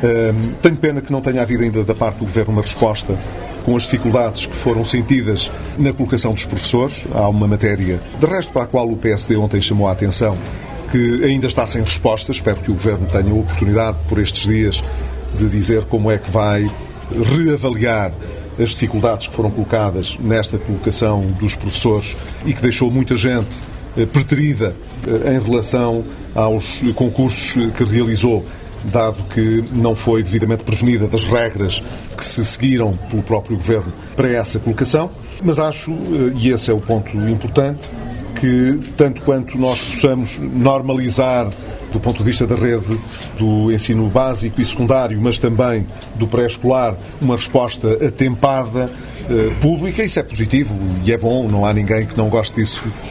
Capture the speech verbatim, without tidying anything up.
Tenho pena que não tenha havido ainda da parte do Governo uma resposta com as dificuldades que foram sentidas na colocação dos professores. Há uma matéria, de resto, para a qual o P S D ontem chamou a atenção, que ainda está sem resposta. Espero que o Governo tenha a oportunidade, por estes dias, de dizer como é que vai reavaliar as dificuldades que foram colocadas nesta colocação dos professores e que deixou muita gente preterida em relação aos concursos que realizou, dado que não foi devidamente prevenida das regras que se seguiram pelo próprio Governo para essa colocação. Mas acho, e esse é o ponto importante, que tanto quanto nós possamos normalizar do ponto de vista da rede do ensino básico e secundário, mas também do pré-escolar, uma resposta atempada, pública, isso é positivo e é bom, não há ninguém que não goste disso.